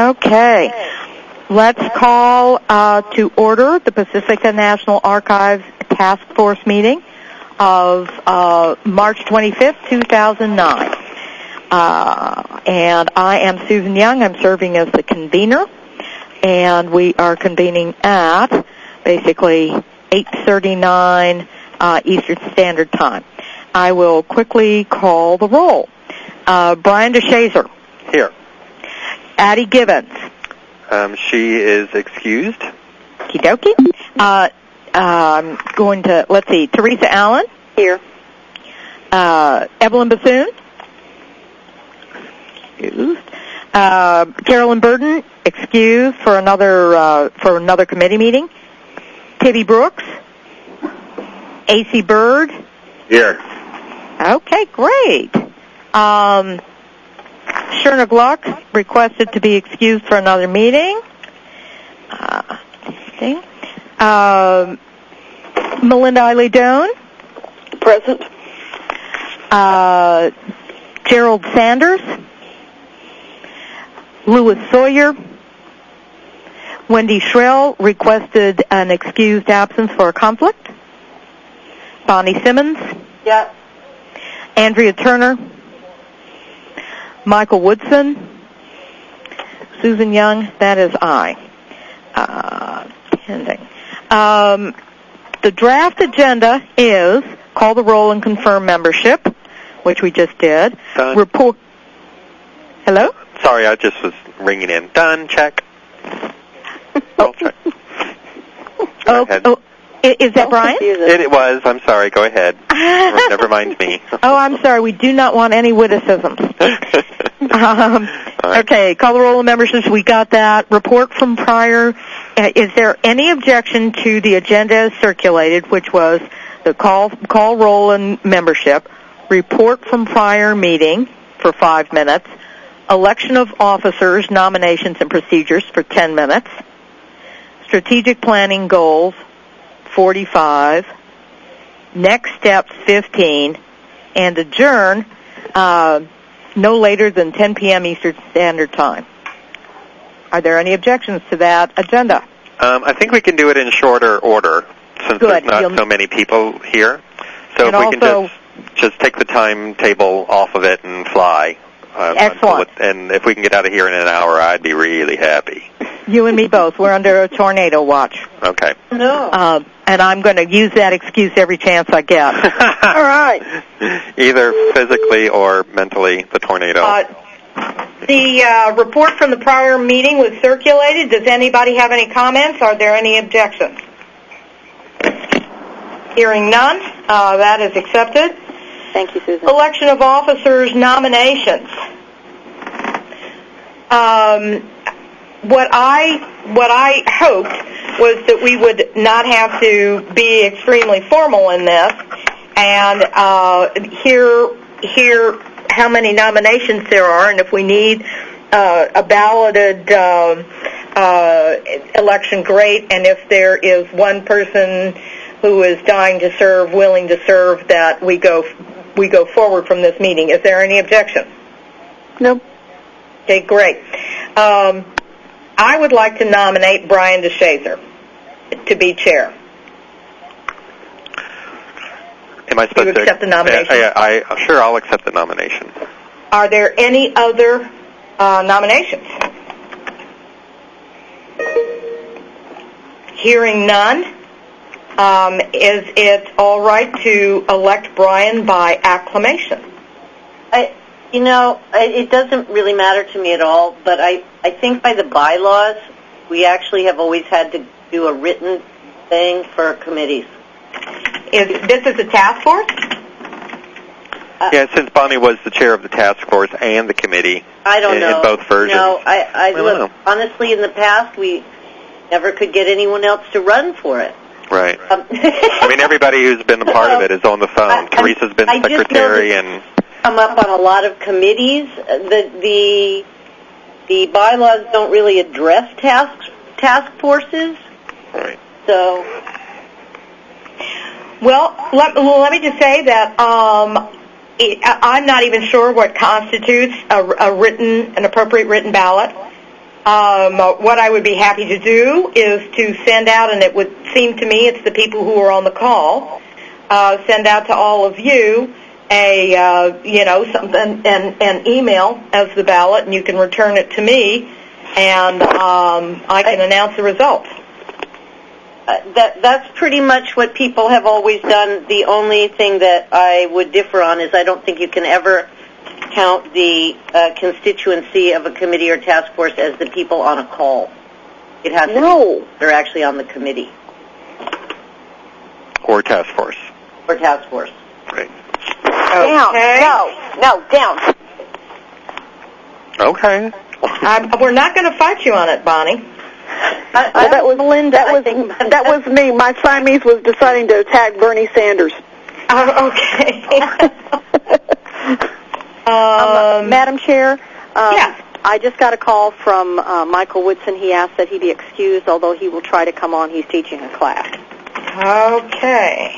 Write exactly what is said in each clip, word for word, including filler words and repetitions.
Okay. Let's call uh, to order the Pacifica National Archives Task Force meeting of uh, March twenty-fifth, two thousand nine. Uh, and I am Susan Young. I'm serving as the convener. And we are convening at basically eight thirty-nine uh, Eastern Standard Time. I will quickly call the roll. Uh, Brian DeShazer. Here. Addie Gibbons. Um, she is excused. Okie dokie. Uh, I'm going to, let's see, Teresa Allen. Here. Uh, Evelyn Bassoon. Excused. Uh, Carolyn Burden, excused for another, uh, for another committee meeting. Tibby Brooks. A C Bird. Here. Okay, great. Um, Sherna Gluck requested to be excused for another meeting. Uh, see. Um, Melinda Eiley Doan. Present. Uh, Gerald Sanders. Louis Sawyer. Wendy Shrell requested an excused absence for a conflict. Bonnie Simmons. Yeah. Andrea Turner. Michael Woodson. Susan Young, that is I. Uh, pending. Um, the draft agenda is call the roll and confirm membership, which we just did. Done. Report. Hello? Sorry, I just was ringing in. Done. Check. Roll check. Oh, oh, is that Brian? It, it was. I'm sorry. Go ahead. Never mind me. Oh, I'm sorry. We do not want any witticisms. um, right. Okay, call the roll of memberships. We got that. Report from prior. Uh, is there any objection to the agenda as circulated, which was the call, call roll and membership, report from prior meeting for five minutes, election of officers, nominations and procedures for ten minutes, strategic planning goals, forty-five, next steps, fifteen, and adjourn uh, no later than ten p.m. Eastern Standard Time. Are there any objections to that agenda? Um, I think we can do it in shorter order since Good. there's not You'll... so many people here. So and if we also... can just just take the timetable off of it and fly. Um, Excellent. It, and if we can get out of here in an hour, I'd be really happy. You and me both. We're under a tornado watch. Okay. No. Uh, and I'm going to use that excuse every chance I get. All right. Either physically or mentally, the tornado. Uh, the uh, report from the prior meeting was circulated. Does anybody have any comments? Are there any objections? Hearing none, uh, that is accepted. Thank you, Susan. Election of officers, nominations. Um, what I what I hoped was that we would not have to be extremely formal in this, and uh, hear hear how many nominations there are, and if we need uh, a balloted uh, uh, election, great. And if there is one person who is dying to serve, willing to serve, that we go. we go forward from this meeting. Is there any objection? No. Okay, great. Um, I would like to nominate Brian DeShazer to be chair. Am I supposed Do you accept to the nomination? I, I, I, sure, I'll accept the nomination. Are there any other uh, nominations? Hearing none. Um, is it all right to elect Brian by acclamation? I, you know, it doesn't really matter to me at all, but I, I think by the bylaws, we actually have always had to do a written thing for committees. Is this is a task force? Uh, yeah, since Bonnie was the chair of the task force and the committee. I don't in, know. In both versions. No, I, I, I don't look, know. honestly, in the past, we never could get anyone else to run for it. Right. Um, I mean, everybody who's been a part of it is on the phone. I, Teresa's been I secretary just know and... come up on a lot of committees. The the the bylaws don't really address task task forces. Right. So. Well, let, well, let me just say that um, it, I'm not even sure what constitutes a, a written, an appropriate written ballot. Um, what I would be happy to do is to send out, and it would seem to me it's the people who are on the call, uh, send out to all of you a, uh, you know, something, an, an email as the ballot, and you can return it to me, and um, I can announce the results. Uh, that that's pretty much what people have always done. The only thing that I would differ on is I don't think you can ever count the uh, constituency of a committee or task force as the people on a call. It has to no. be they're actually on the committee. Or task force. Or task force. Right. Down. Okay. No. No, down. Okay. I'm, we're not going to fight you on it, Bonnie. I, Well, that was Melinda. That I was think. that was me. My Siamese was deciding to attack Bernie Sanders. Oh, okay. um, um, Madam Chair. Um, yeah. I just got a call from uh, Michael Woodson. He asked that he be excused, although he will try to come on. He's teaching a class. Okay.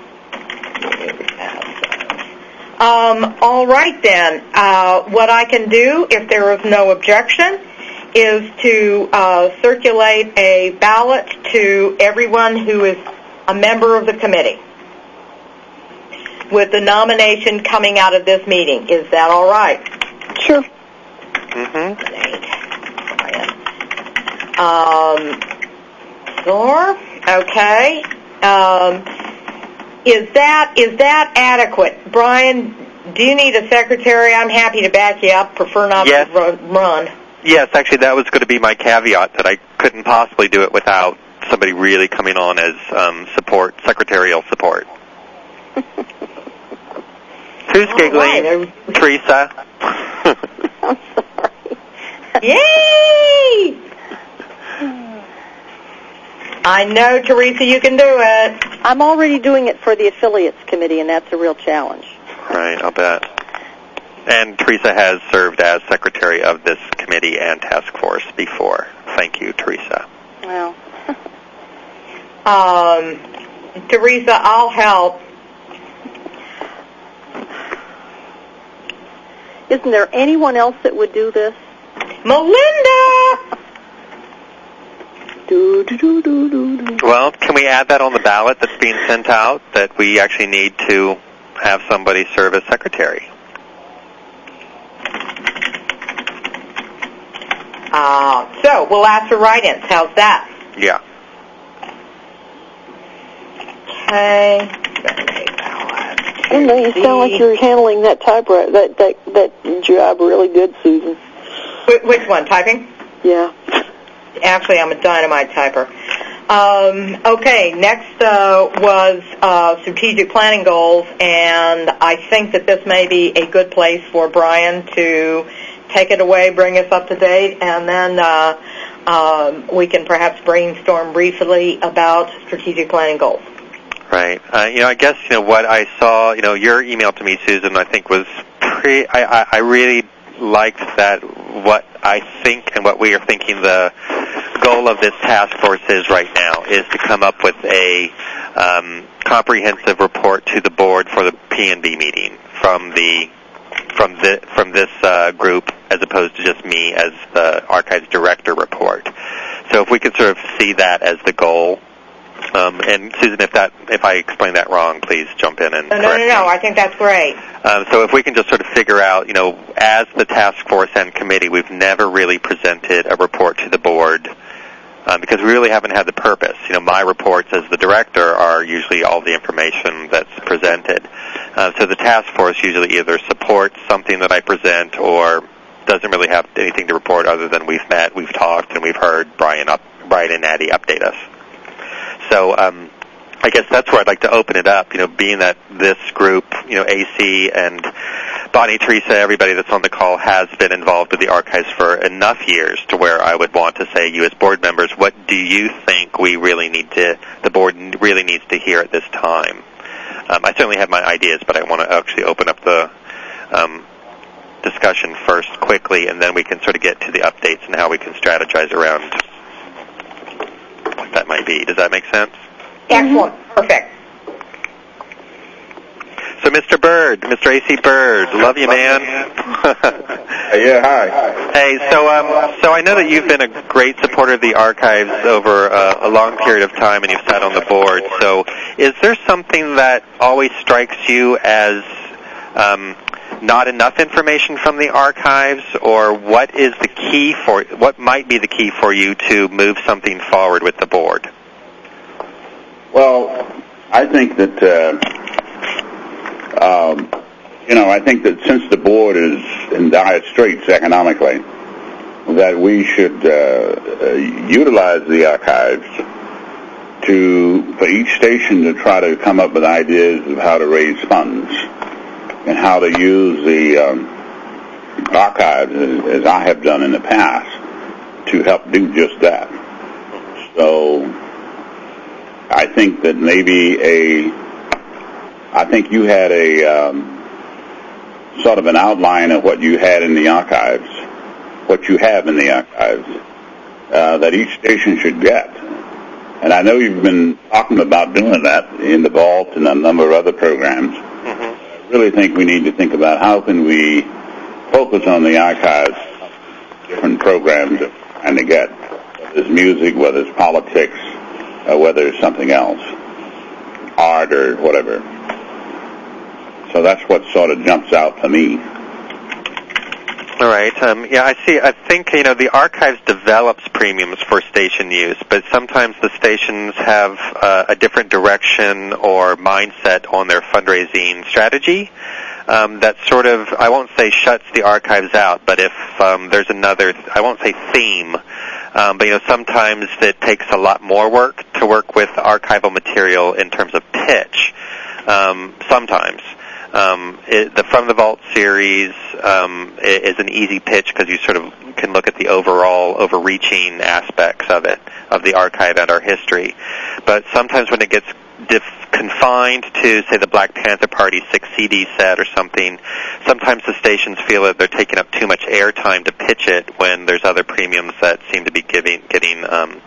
Um, all right, then. Uh, what I can do, if there is no objection, is to uh, circulate a ballot to everyone who is a member of the committee with the nomination coming out of this meeting. Is that all right? Sure. Mm-hmm. Um, sure. Okay. Um, is that is that adequate? Brian, do you need a secretary? I'm happy to back you up. Prefer not Yes. to run. run. Yes, actually, that was going to be my caveat, that I couldn't possibly do it without somebody really coming on as um, support, secretarial support. Who's All giggling? right. Teresa? I'm sorry. Yay! I know, Teresa, you can do it. I'm already doing it for the affiliates committee, and that's a real challenge. Right, I'll bet. And Teresa has served as secretary of this committee and task force before. Thank you, Teresa. Well. Um, Teresa, I'll help. Isn't there anyone else that would do this? Melinda! Do, do, do, do, do, do. Well, can we add that on the ballot that's being sent out, that we actually need to have somebody serve as secretary? Uh, so, we'll ask for write-ins. How's that? Yeah. Okay. I don't know, you sound like you're handling that typewriter, that, that, that job really good, Susan. Wh- which one? Typing? Yeah. Actually, I'm a dynamite typer. Um, okay, next uh, was uh, strategic planning goals, and I think that this may be a good place for Brian to take it away, bring us up to date, and then uh, um, we can perhaps brainstorm briefly about strategic planning goals. Right. Uh, you know, I guess, you know, what I saw, you know, your email to me, Susan, I think was pretty, I, I, I really liked that what I think and what we are thinking the goal of this task force is right now is to come up with a um, comprehensive report to the board for the P N B meeting from the from the from this uh, group, as opposed to just me as the archives director report. So if we could sort of see that as the goal. Um, and Susan, if that if I explain that wrong, please jump in and No, no, correct no, no. me. I think that's great. Um, so if we can just sort of figure out, you know, as the task force and committee, we've never really presented a report to the board um, because we really haven't had the purpose. You know, my reports as the director are usually all the information that's presented. Uh, so the task force usually either supports something that I present or doesn't really have anything to report other than we've met, we've talked, and we've heard Brian up, Brian and Addie update us. So um, I guess that's where I'd like to open it up, you know, being that this group, you know, A C and Bonnie, Teresa, everybody that's on the call has been involved with the archives for enough years to where I would want to say, you as board members, what do you think we really need to, the board really needs to hear at this time? Um, I certainly have my ideas, but I want to actually open up the um, discussion first quickly, and then we can sort of get to the updates and how we can strategize around what that might be. Does that make sense? Excellent. Perfect. So, Mister Bird, Mister A C Bird, love you, man. Yeah, hi. Hey, so um, so I know that you've been a great supporter of the archives over uh, a long period of time, and you've sat on the board. So, is there something that always strikes you as um, not enough information from the archives, or what is the key for? What might be the key for you to move something forward with the board? Well, I think that. Uh, Um, you know, I think that since the board is in dire straits economically, that we should uh, uh, utilize the archives to, for each station to try to come up with ideas of how to raise funds and how to use the um, archives, as, as I have done in the past, to help do just that. So I think that maybe a I think you had a um, sort of an outline of what you had in the archives, what you have in the archives, uh, that each station should get. And I know you've been talking about doing that in the vault and a number of other programs. Mm-hmm. I really think we need to think about how can we focus on the archives, different programs that we're trying to get, whether it's music, whether it's politics, uh, whether it's something else, art or whatever. So that's what sort of jumps out to me. All right. Um, yeah, I see. I think, you know, the archives develops premiums for station use, but sometimes the stations have uh, a different direction or mindset on their fundraising strategy um, that sort of, I won't say shuts the archives out, but if um, there's another, I won't say theme, um, but, you know, sometimes it takes a lot more work to work with archival material in terms of pitch. Um, sometimes. Um, it, the From the Vault series um, is an easy pitch because you sort of can look at the overall overreaching aspects of it, of the archive and our history. But sometimes when it gets dif- confined to, say, the Black Panther Party six C D set or something, sometimes the stations feel that they're taking up too much airtime to pitch it when there's other premiums that seem to be giving, getting um,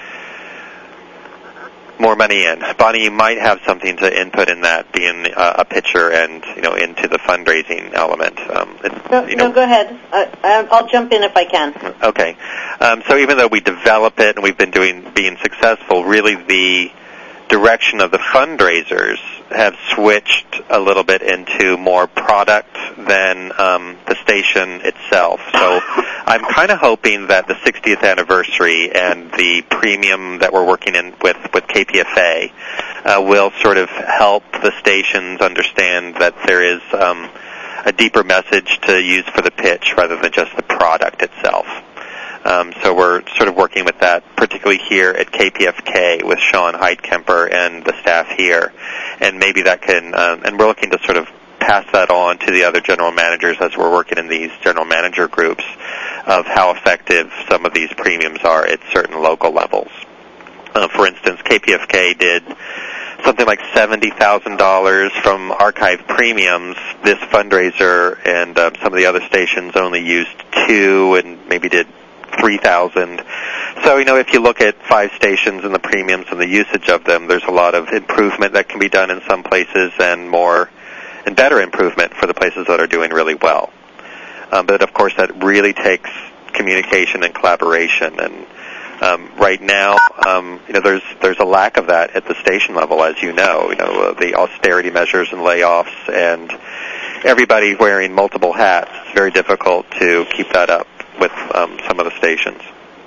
more money in. Bonnie, you might have something to input in that, being uh, a pitcher and, you know, into the fundraising element. Um, no, you know, no, go ahead. I, I'll jump in if I can. Okay. Um, so even though we develop it and we've been doing being successful, really the direction of the fundraisers have switched a little bit into more product than um, the station itself. So I'm kind of hoping that the sixtieth anniversary and the premium that we're working in with, with K P F A uh, will sort of help the stations understand that there is um, a deeper message to use for the pitch rather than just the product itself. Um, so we're sort of working with that, particularly here at K P F K with Sean Heidkemper and the staff here. And maybe that can, um, and we're looking to sort of pass that on to the other general managers as we're working in these general manager groups of how effective some of these premiums are at certain local levels. Uh, for instance, K P F K did something like seventy thousand dollars from archive premiums this fundraiser, and um, some of the other stations only used two and maybe did three thousand. So, you know, if you look at five stations and the premiums and the usage of them, there's a lot of improvement that can be done in some places and more and better improvement for the places that are doing really well. Um, but, of course, that really takes communication and collaboration. And um, right now, um, you know, there's there's a lack of that at the station level, as you know. You know, uh, the austerity measures and layoffs and everybody wearing multiple hats. It's very difficult to keep that up with um, some of the stations.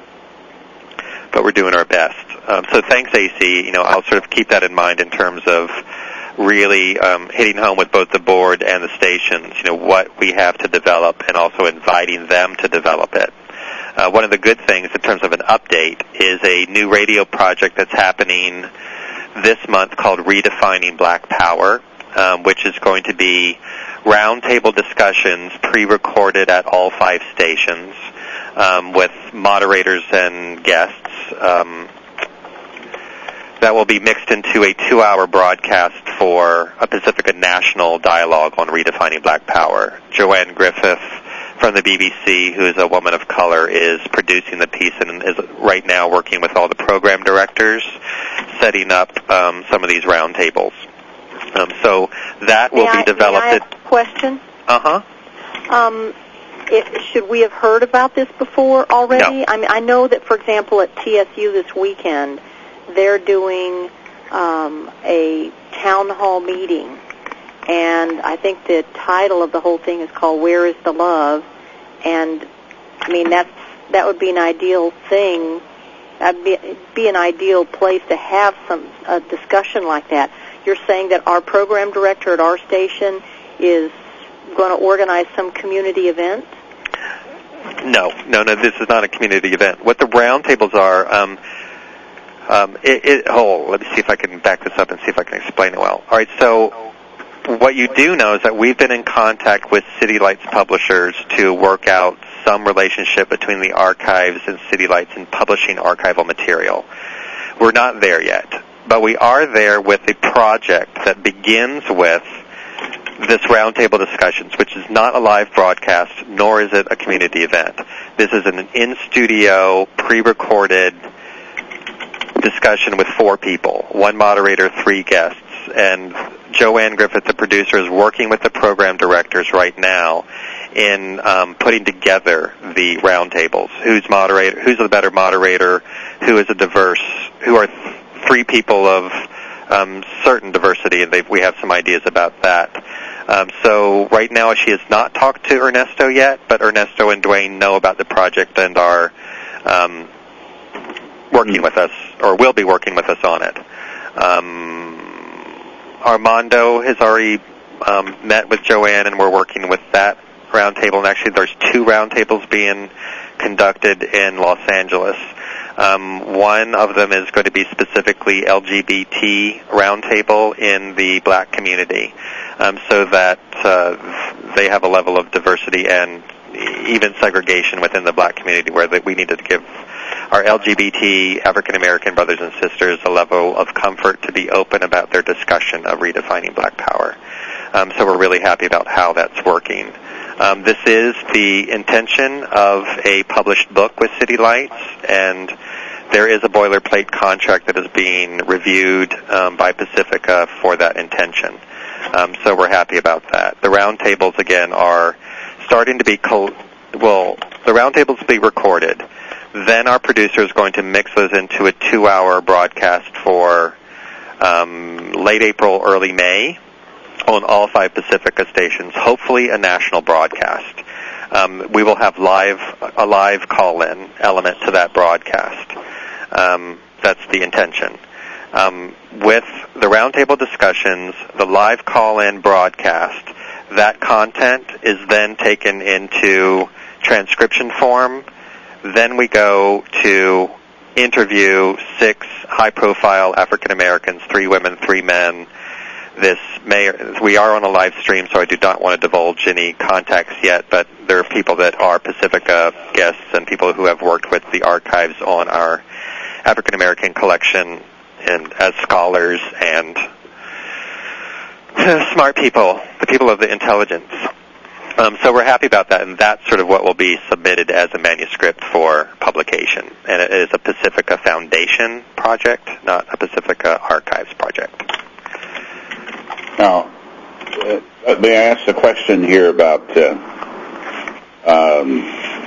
But we're doing our best. Um, so thanks, A C. You know, I'll sort of keep that in mind in terms of really um, hitting home with both the board and the stations, you know, what we have to develop and also inviting them to develop it. Uh, one of the good things in terms of an update is a new radio project that's happening this month called Redefining Black Power, um, which is going to be roundtable discussions pre-recorded at all five stations um, with moderators and guests um, that will be mixed into a two-hour broadcast for a Pacifica National dialogue on redefining Black Power. Joanne Griffith from the B B C, who is a woman of color, is producing the piece and is right now working with all the program directors, setting up um, some of these roundtables. Um, so that will may be I, developed. May I ask a question? Uh-huh. Um, if, should we have heard about this before already? No. I mean, I know that, for example, at T S U this weekend, they're doing um, a town hall meeting, and I think the title of the whole thing is called "Where is the Love?" And I mean, that's that would be an ideal thing. That'd be, be an ideal place to have some a discussion like that. You're saying that our program director at our station is going to organize some community event? No, no, no. This is not a community event. What the roundtables are, um, um, it, it, oh, let me see if I can back this up and see if I can explain it well. All right, so what you do know is that we've been in contact with City Lights publishers to work out some relationship between the archives and City Lights in publishing archival material. We're not there yet, but we are there with a project that begins with this roundtable discussions, which is not a live broadcast, nor is it a community event. This is an in-studio, pre-recorded discussion with four people, one moderator, three guests, and Joanne Griffith, the producer, is working with the program directors right now in um, putting together the roundtables. Who's moderator? Who's a better moderator? Who is a diverse? Who are th- three people of um, certain diversity? And we have some ideas about that. Um, so right now she has not talked to Ernesto yet, but Ernesto and Dwayne know about the project and are um, working with us, or will be working with us on it. Um, Armando has already um, met with Joanne, and we're working with that roundtable. And actually, there's two roundtables being conducted in Los Angeles. Um, one of them is going to be specifically L G B T roundtable in the black community, um, so that uh, they have a level of diversity and even segregation within the black community where that we needed to give our L G B T African American brothers and sisters a level of comfort to be open about their discussion of redefining black power. Um, so we're really happy about how that's working. Um, this is the intention of a published book with City Lights, and there is a boilerplate contract that is being reviewed um, by Pacifica for that intention. Um, so we're happy about that. The roundtables, again, are starting to be, col- well, the roundtables will be recorded. Then our producer is going to mix those into a two-hour broadcast for um, late April, early May on all five Pacifica stations, hopefully a national broadcast. Um, we will have live a live call-in element to that broadcast. Um, that's the intention. Um, with the roundtable discussions, the live call-in broadcast, that content is then taken into transcription form. Then we go to interview six high-profile African Americans, three women, three men. This may, we are on a live stream, so I do not want to divulge any contacts yet, but there are people that are Pacifica guests and people who have worked with the archives on our African American collection and as scholars and smart people, the people of the intelligence. Um, so we're happy about that, and that's sort of what will be submitted as a manuscript for publication. And it is a Pacifica Foundation project, not a Pacifica Archives project. Now, uh, may I ask a question here about uh, um,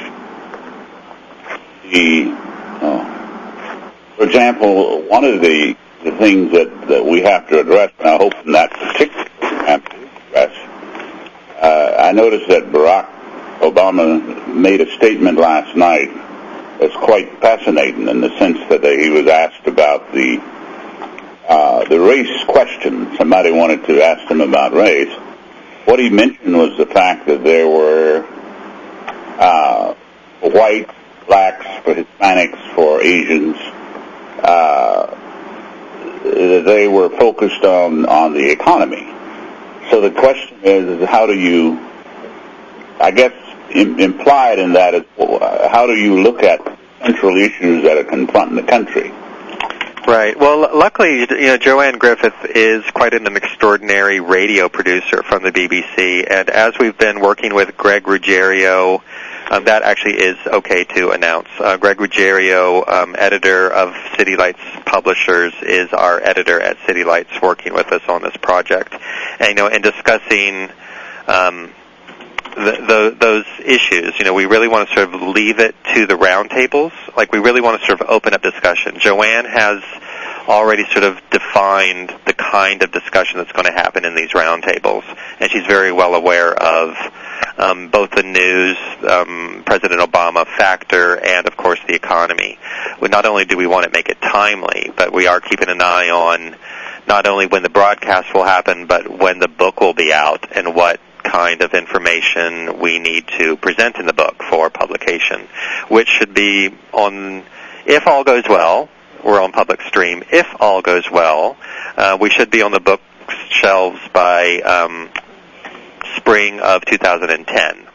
the, oh, for example, one of the, the things that, that we have to address, and I hope in that particular program to address, uh, I noticed that Barack Obama made a statement last night that's quite fascinating in the sense that he was asked about the Uh, the race question. Somebody wanted to ask him about race. What he mentioned was the fact that there were uh, for whites, blacks, for Hispanics, for Asians, uh, they were focused on, on the economy. So the question is, is how do you, I guess im- implied in that is, how do you look at central issues that are confronting the country? Right. Well, luckily, you know, Joanne Griffith is quite an extraordinary radio producer from the B B C, and as we've been working with Greg Ruggiero, Um, that actually is okay to announce. Uh, Greg Ruggiero, um, editor of City Lights Publishers, is our editor at City Lights, working with us on this project. And, you know, in discussing um, the, the, those issues, you know, we really want to sort of leave it to the roundtables. Like, we really want to sort of open up discussion. Joanne has already sort of defined the kind of discussion that's going to happen in these roundtables, and she's very well aware of um, both the news, um, President Obama factor, and, of course, the economy. Well, not only do we want to make it timely, but we are keeping an eye on not only when the broadcast will happen, but when the book will be out and what kind of information we need to present in the book for publication, which should be on, if all goes well, we're on public stream. If all goes well, uh, we should be on the bookshelves by um, spring of two thousand ten.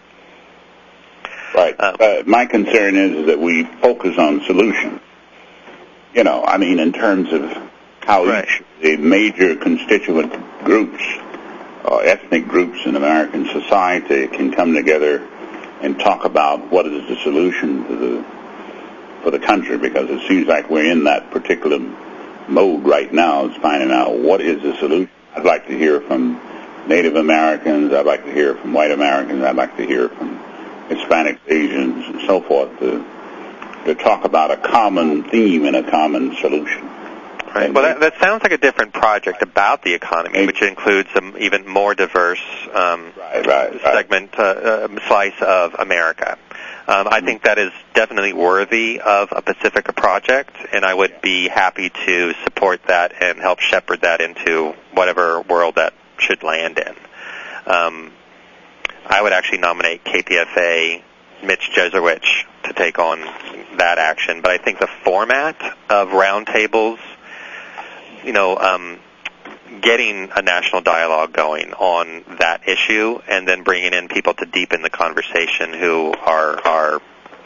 Right. Uh, uh, my concern is that we focus on solutions. You know, I mean, in terms of how right. each the major constituent groups, uh, ethnic groups in American society can come together and talk about what is the solution to the for the country, because it seems like we're in that particular mode right now, is finding out what is the solution. I'd like to hear from Native Americans, I'd like to hear from white Americans, I'd like to hear from Hispanics, Asians, and so forth, to, to talk about a common theme and a common solution. Right. Well, that, that sounds like a different project about the economy, which includes some even more diverse um, right, right, right. segment, uh, uh, slice of America. Um, I think that is definitely worthy of a Pacifica project, and I would be happy to support that and help shepherd that into whatever world that should land in. Um, I would actually nominate K P F A Mitch Jeserwich to take on that action, but I think the format of roundtables, you know, um, getting a national dialogue going on that issue and then bringing in people to deepen the conversation who are, are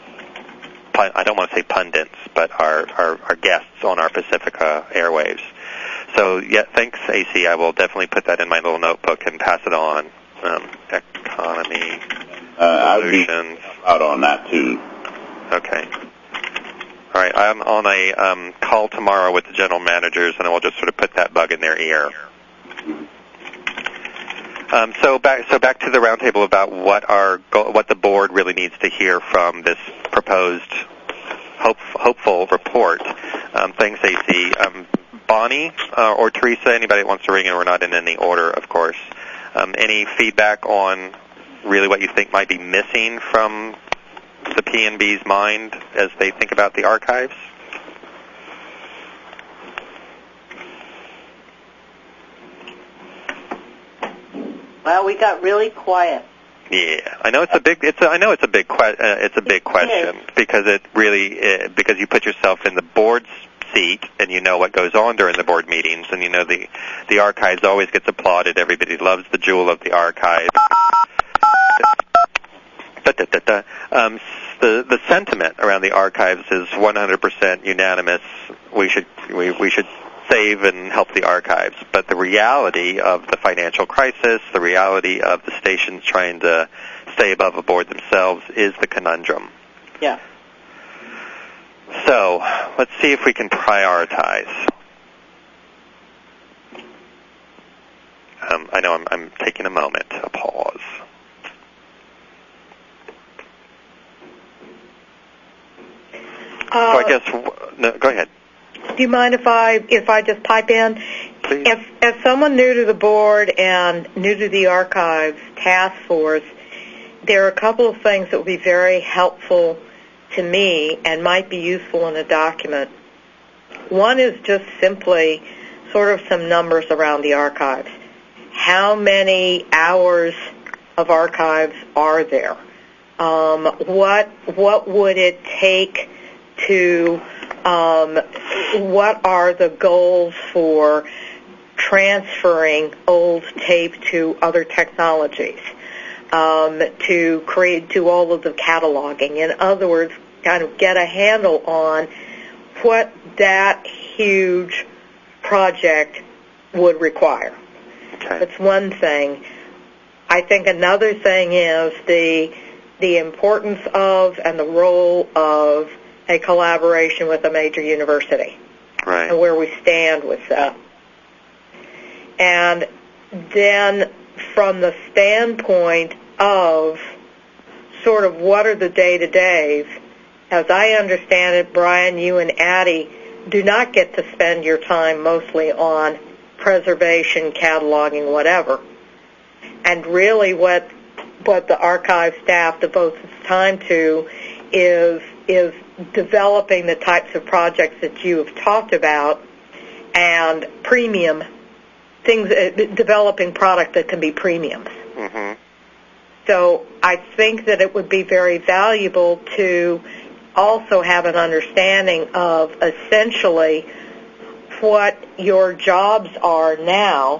I don't want to say pundits, but are, are, are guests on our Pacifica airwaves. So, yeah, thanks, A C. I will definitely put that in my little notebook and pass it on. Um, economy uh, solutions. I'd be out on that, too. Okay. All right, I'm on a um, call tomorrow with the general managers, and I will just sort of put that bug in their ear. Um, so back, so back to the roundtable about what our what the board really needs to hear from this proposed hope, hopeful report. Um, thanks, A C. Um, Bonnie uh, or Teresa, anybody that wants to ring in? We're not in any order, of course. Um, any feedback on really what you think might be missing from the P N B's mind as they think about the archives? Well, we got really quiet. Yeah, I know it's a big. It's a, I know it's a big. Que- uh, it's a big question because it really uh, because you put yourself in the board's seat and you know what goes on during the board meetings, and you know the the archives always gets applauded. Everybody loves the jewel of the archive. Da, da, da, da. Um, the the sentiment around the archives is one hundred percent unanimous. We should we we should save and help the archives. But the reality of the financial crisis, the reality of the stations trying to stay above board themselves, is the conundrum. Yeah. So let's see if we can prioritize. Um, I know I'm, I'm taking a moment, a pause. Uh, so I guess, no, go ahead. Do you mind if I if I just pipe in? Please. If as someone new to the board and new to the archives task force, there are a couple of things that would be very helpful to me and might be useful in a document. One is just simply sort of some numbers around the archives. How many hours of archives are there? Um, what what would it take to um, what are the goals for transferring old tape to other technologies, um, to create, do all of the cataloging? In other words, kind of get a handle on what that huge project would require. Okay. That's one thing. I think another thing is the the importance of and the role of a collaboration with a major university. Right. And where we stand with that. And then from the standpoint of sort of what are the day-to-days, as I understand it, Brian, you and Addie do not get to spend your time mostly on preservation, cataloging, whatever. And really what what the archive staff devotes its time to is is developing the types of projects that you have talked about and premium things, uh, developing product that can be premiums. Mm-hmm. So I think that it would be very valuable to also have an understanding of essentially what your jobs are now,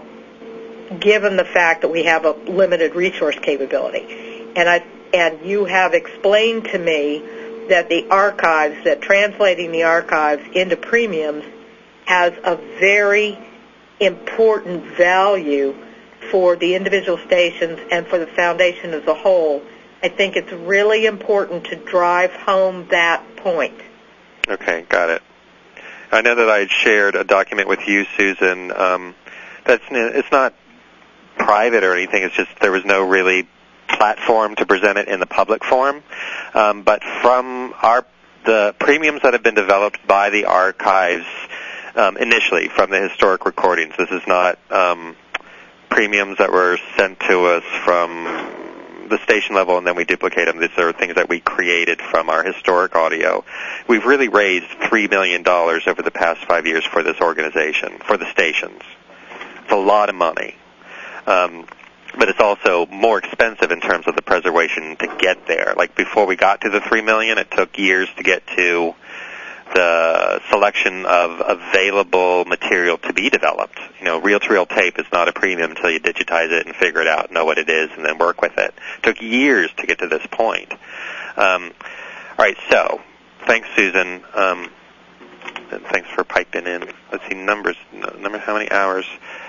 given the fact that we have a limited resource capability. And I and you have explained to me that the archives, that translating the archives into premiums has a very important value for the individual stations and for the foundation as a whole. I think it's really important to drive home that point. Okay, got it. I know that I had shared a document with you, Susan. Um, that's it's not private or anything. It's just there was no really platform to present it in the public forum. Um, but from our the premiums that have been developed by the archives um, initially from the historic recordings. This is not um, premiums that were sent to us from the station level and then we duplicate them. These are things that we created from our historic audio. We've really raised three million dollars over the past five years for this organization, for the stations. It's a lot of money. Um, but it's also more expensive in terms of the preservation to get there. Like before we got to the three million dollars, it took years to get to the selection of available material to be developed. You know, reel-to-reel tape is not a premium until you digitize it and figure it out, know what it is, and then work with it. It took years to get to this point. Um, all right, so thanks, Susan. Um, and thanks for piping in. Let's see, numbers. Number, how many hours?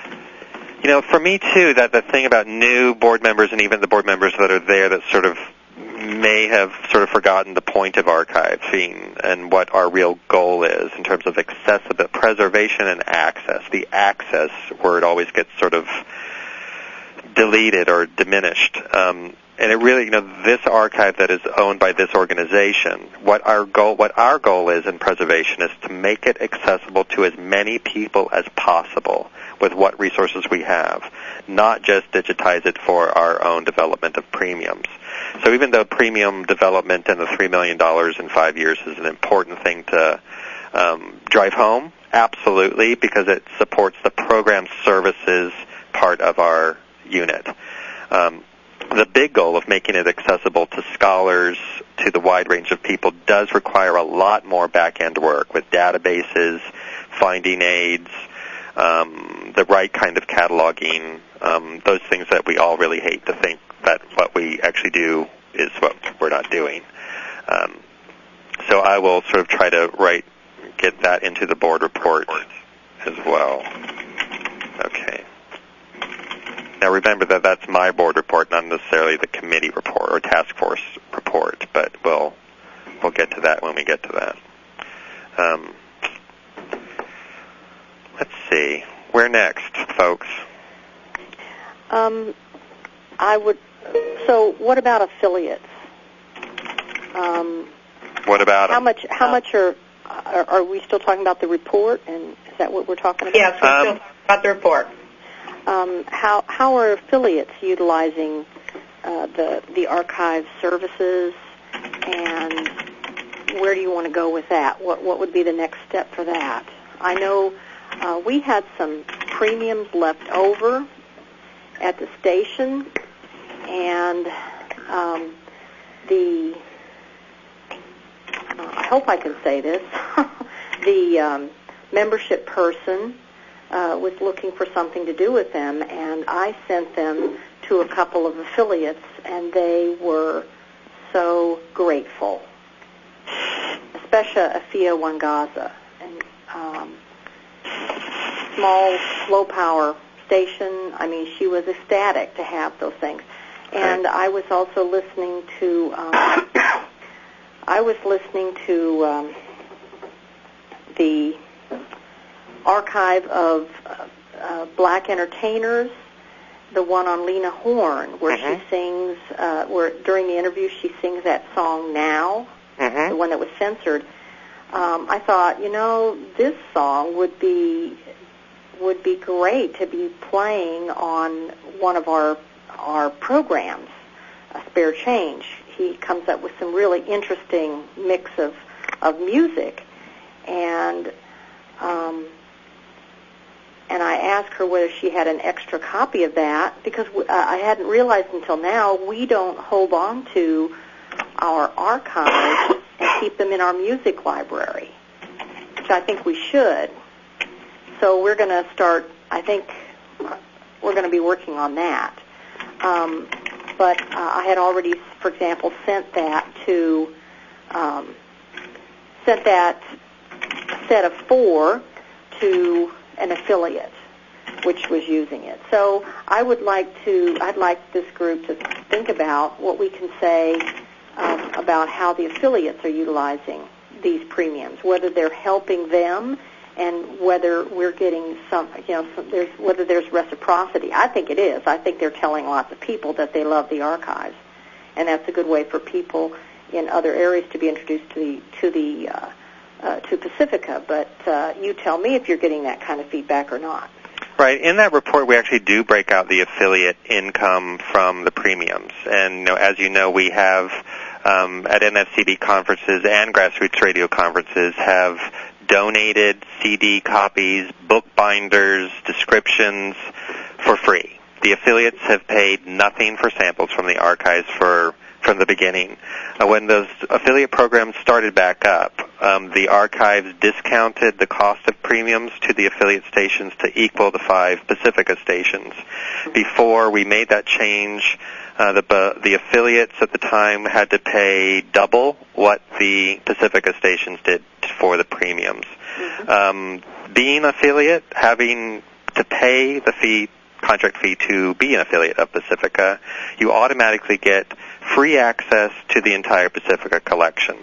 You know, for me, too, that the thing about new board members and even the board members that are there that sort of may have sort of forgotten the point of archiving and what our real goal is in terms of accessibility, preservation and access. The access word always gets sort of deleted or diminished. Um, and it really, you know, this archive that is owned by this organization, what our goal, what our goal is in preservation is to make it accessible to as many people as possible with what resources we have, not just digitize it for our own development of premiums. So even though premium development and the three million dollars in five years is an important thing to um, drive home, absolutely, because it supports the program services part of our unit. Um, the big goal of making it accessible to scholars, to the wide range of people, does require a lot more back-end work with databases, finding aids, um, the right kind of cataloging, um, those things that we all really hate to think that what we actually do is what we're not doing. Um, so I will sort of try to write, get that into the board report as well. Okay. Now remember that that's my board report, not necessarily the committee report or task force report, but we'll we'll get to that when we get to that. Um, let's see. Where next, folks? Um, I would. So, what about affiliates? Um, what about how them? much? How much are, are are we still talking about the report? And is that what we're talking about? Yes, we're Um, still talking about the report. Um, how how are affiliates utilizing uh, the the archive services, and where do you want to go with that? What what would be the next step for that? I know uh, we had some premiums left over at the station, and um, the uh, I hope I can say this the um, membership person uh, was looking for something to do with them, and I sent them to a couple of affiliates, and they were so grateful, especially Afia Wangaza, and um, small, low power station. I mean, she was ecstatic to have those things. and right. I was also listening to. Um, I was listening to um, the archive of uh, uh, black entertainers, the one on Lena Horne, where mm-hmm. she sings, uh, where during the interview she sings that song Now, mm-hmm. the one that was censored. Um, I thought, you know, this song would be would be great to be playing on one of our our programs, a Spare Change. He comes up with some really interesting mix of of music, and um, and I asked her whether she had an extra copy of that, because uh, I hadn't realized until now we don't hold on to our archives and keep them in our music library, which I think we should. So we're going to start, I think we're going to be working on that. Um, but uh, I had already, for example, sent that to, um, sent that set of four to an affiliate, which was using it. So I would like to, I'd like this group to think about what we can say um, about how the affiliates are utilizing these premiums, whether they're helping them and whether we're getting some, you know, some, there's, whether there's reciprocity. I think it is. I think they're telling lots of people that they love the archives, and that's a good way for people in other areas to be introduced to the to the uh, uh, to Pacifica. But uh, you tell me if you're getting that kind of feedback or not. Right. In that report, we actually do break out the affiliate income from the premiums, and you know, as you know, we have um, at N F C B conferences and grassroots radio conferences have donated C D copies, book binders, descriptions for free. The affiliates have paid nothing for samples from the archives for from the beginning. Uh, when those affiliate programs started back up, um, the archives discounted the cost of premiums to the affiliate stations to equal the five Pacifica stations. Before we made that change, uh, the uh, the affiliates at the time had to pay double what the Pacifica stations did for the premiums. Mm-hmm. Um, being an affiliate, having to pay the fee, contract fee to be an affiliate of Pacifica, you automatically get free access to the entire Pacifica collection.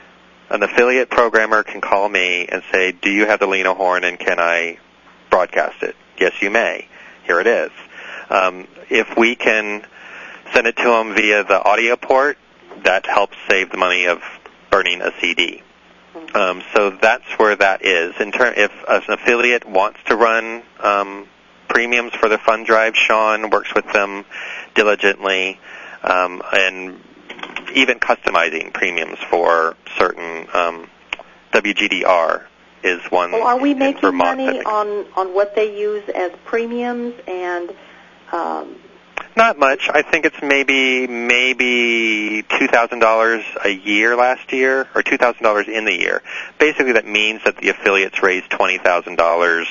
An affiliate programmer can call me and say, do you have the Lena Horne and can I broadcast it? Yes, you may. Here it is. Um, if we can send it to them via the audio port, that helps save the money of burning a C D. Um, so that's where that is. In ter- if an affiliate wants to run um, premiums for their fund drive, Sean works with them diligently, um, and even customizing premiums for certain um, W G D R is one. Well, are we in making Vermont money on, on what they use as premiums and? Um, Not much. I think it's maybe maybe two thousand dollars a year last year, or two thousand dollars in the year. Basically, that means that the affiliates raised twenty thousand dollars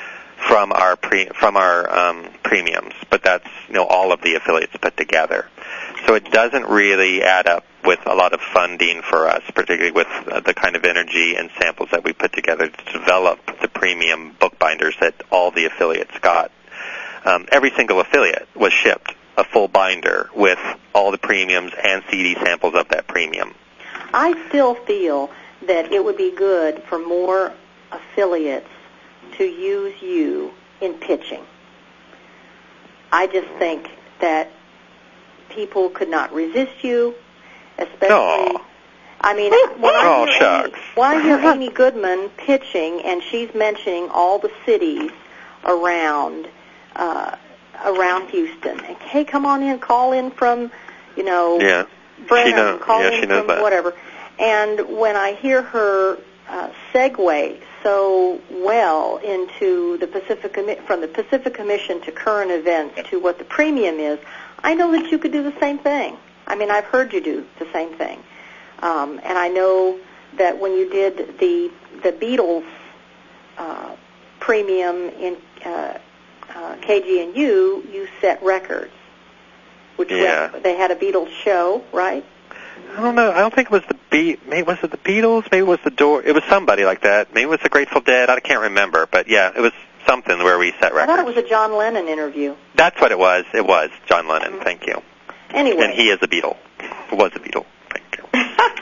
from our pre, from our um, premiums, but that's you know all of the affiliates put together. So it doesn't really add up with a lot of funding for us, particularly with uh, the kind of energy and samples that we put together to develop the premium bookbinders that all the affiliates got. Um, every single affiliate was shipped a full binder with all the premiums and C D samples of that premium. I still feel that it would be good for more affiliates to use you in pitching. I just think that people could not resist you, especially... Oh. I mean, when I, oh, hear shucks. Amy, when I hear Amy Goodman pitching, and she's mentioning all the cities around uh, around Houston, and, hey, come on in, call in from, you know, yeah. Brenham, she knows, call yeah, in she knows from that. whatever. And when I hear her uh, segue so well into the Pacific from the Pacific Commission to current events to what the premium is, I know that you could do the same thing. I mean, I've heard you do the same thing. Um, and I know that when you did the the Beatles uh, premium in uh, uh, K G N U, you set records. Which yeah. was, they had a Beatles show, right? I don't know. I don't think it was the Be- Maybe was it the Beatles? Maybe it was the Door. It was somebody like that. Maybe it was the Grateful Dead. I can't remember. But yeah, it was something where we set records. I thought it was a John Lennon interview. That's what it was. It was John Lennon. Mm-hmm. Thank you. Anyway. And he is a Beatle. Was a Beatle. Thank you.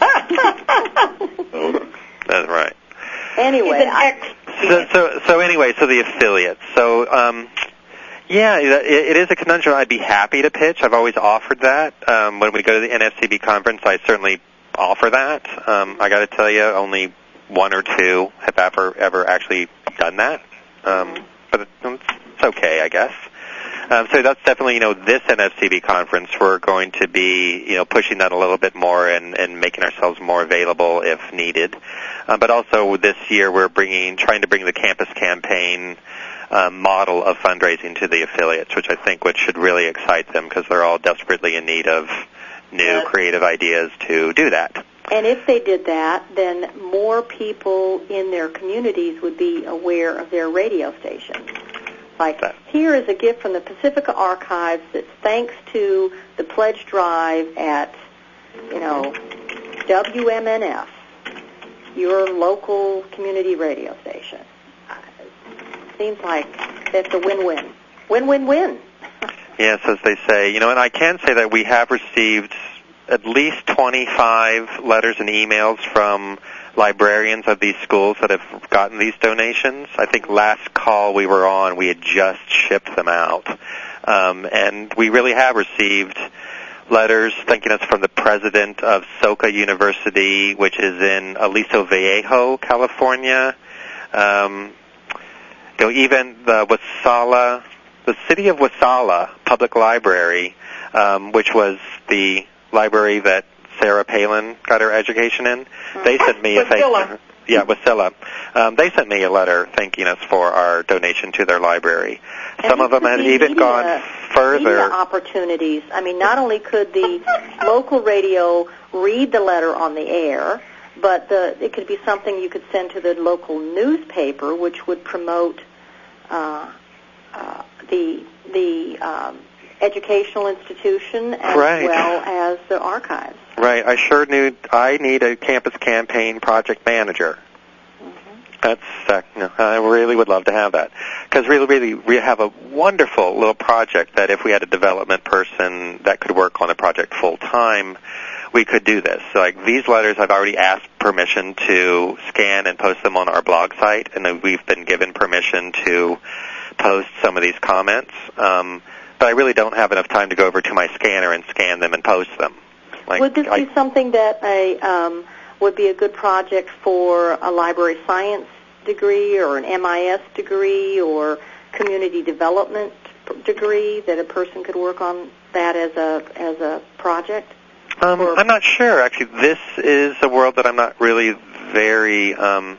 That's right. Anyway. I, so, so, so anyway, so the affiliates. So, um, yeah, it, it is a conundrum. I'd be happy to pitch. I've always offered that. Um, when we go to the N F C B conference, I certainly offer that. Um, I got to tell you, only one or two have ever ever actually done that. Um, but it's, it's okay, I guess. Um, so that's definitely, you know, this N F C B conference, we're going to be, you know, pushing that a little bit more and, and making ourselves more available if needed. Uh, but also this year we're bringing, trying to bring the campus campaign uh, model of fundraising to the affiliates, which I think which should really excite them because they're all desperately in need of new creative ideas to do that. And if they did that, then more people in their communities would be aware of their radio stations. Like, here is a gift from the Pacifica Archives that's thanks to the pledge drive at, you know, W M N F, your local community radio station. Seems like that's a win-win. Win-win-win. Yes, as they say. You know, and I can say that we have received at least twenty-five letters and emails from librarians of these schools that have gotten these donations. I think last call we were on, we had just shipped them out. Um, and we really have received letters thanking us from the president of Soka University, which is in Aliso Viejo, California. Um, you know, even the Wasala, the city of Wasala Public Library, um, which was the library that Sarah Palin got her education in. They sent me a thank yeah, Wasilla. Um, they sent me a letter thanking us for our donation to their library. And some of them have even media, gone further. Media opportunities. I mean, not only could the local radio read the letter on the air, but the, it could be something you could send to the local newspaper, which would promote uh, uh, the the um, educational institution as right. well as the archives. Right. I sure knew I need a campus campaign project manager. Mm-hmm. That's uh, you know, I really would love to have that because really, really, we have a wonderful little project that if we had a development person that could work on a project full time, we could do this. So, like these letters, I've already asked permission to scan and post them on our blog site, and we've been given permission to post some of these comments. Um, but I really don't have enough time to go over to my scanner and scan them and post them. Like, would this I, be something that a um, would be a good project for a library science degree or an M I S degree or community development degree that a person could work on that as a as a project? Um, or, I'm not sure. Actually, this is a world that I'm not really very um,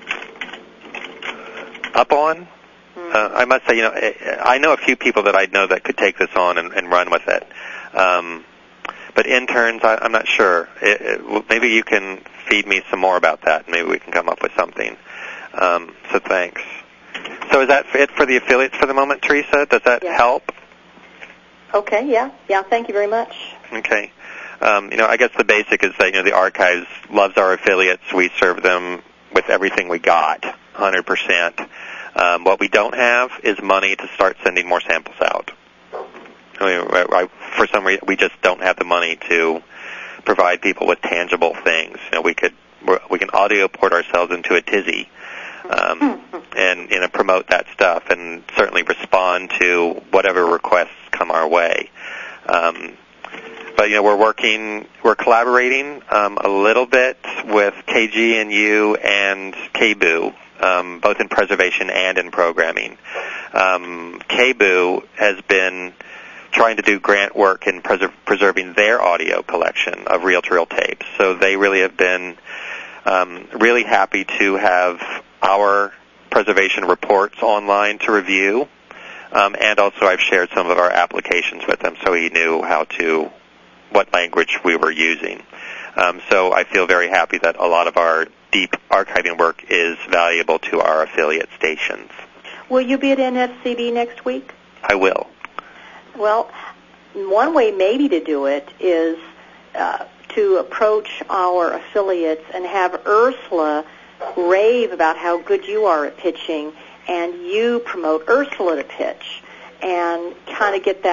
up on. Hmm. Uh, I must say, you know, I know a few people that I know that could take this on and, and run with it. Um, But interns, I, I'm not sure. It, it, maybe you can feed me some more about that. Maybe we can come up with something. Um, so thanks. So is that it for the affiliates for the moment, Teresa? Does that yeah. help? Okay, yeah. Yeah, thank you very much. Okay. Um, you know, I guess the basic is that, you know, the Archives loves our affiliates. We serve them with everything we got, one hundred percent. Um, what we don't have is money to start sending more samples out. I mean, I, for some reason, we just don't have the money to provide people with tangible things. You know, we could we can audio port ourselves into a tizzy, um, and you know promote that stuff, and certainly respond to whatever requests come our way. Um, but you know, we're working, we're collaborating um, a little bit with K G N U and K B U, um, both in preservation and in programming. Um, K B U has been trying to do grant work in preser- preserving their audio collection of reel-to-reel tapes. So they really have been um, really happy to have our preservation reports online to review, um, and also I've shared some of our applications with them so he knew how to, what language we were using. Um, so I feel very happy that a lot of our deep archiving work is valuable to our affiliate stations. Will you be at N F C B next week? I will. Well, one way maybe to do it is uh, to approach our affiliates and have Ursula rave about how good you are at pitching, and you promote Ursula to pitch, and kind of get that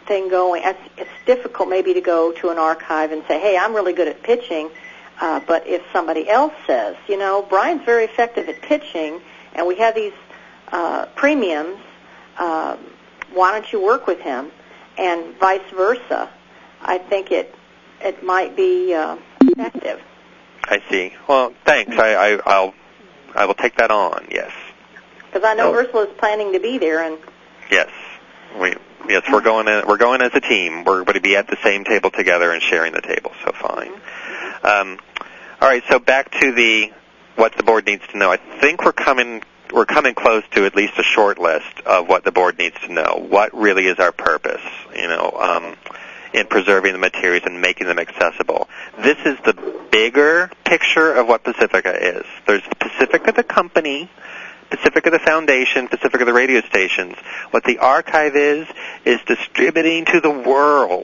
thing going. It's, it's difficult maybe to go to an archive and say, hey, I'm really good at pitching, uh, but if somebody else says, you know, Brian's very effective at pitching, and we have these uh, premiums, uh, why don't you work with him? And vice versa. I think it it might be uh, effective. I see. Well, thanks. I, I, I'll I will take that on. Yes. Because I know oh. Ursula's planning to be there, and yes, we yes we're going in, we're going as a team. We're going to be at the same table together and sharing the table. So fine. Mm-hmm. Um, all right. So back to the what the board needs to know. I think we're coming we're coming close to at least a short list of what the board needs to know. What really is our purpose? You know. Um, in preserving the materials and making them accessible. This is the bigger picture of what Pacifica is. There's Pacifica the company, Pacifica the foundation, Pacifica the radio stations. What the archive is, is distributing to the world.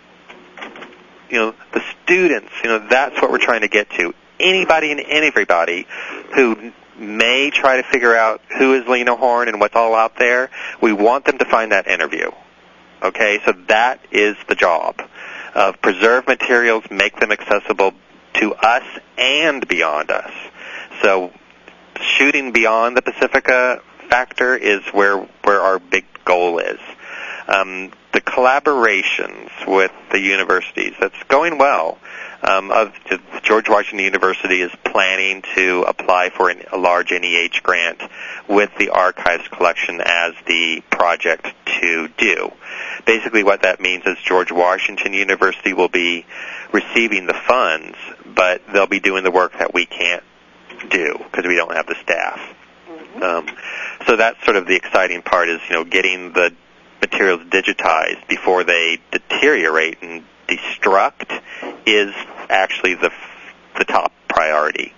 You know, the students, you know, that's what we're trying to get to. Anybody and everybody who may try to figure out who is Lena Horne and what's all out there, we want them to find that interview. Okay, so that is the job of preserve materials, make them accessible to us and beyond us. So shooting beyond the Pacifica factor is where where our big goal is. Um, the collaborations with the universities, that's going well. Um, of George Washington University is planning to apply for an, a large N E H grant with the archives collection as the project to do. Basically what that means is George Washington University will be receiving the funds, but they'll be doing the work that we can't do because we don't have the staff. Mm-hmm. Um, so that's sort of the exciting part is, you know, getting the materials digitized before they deteriorate and destruct is actually the the top priority.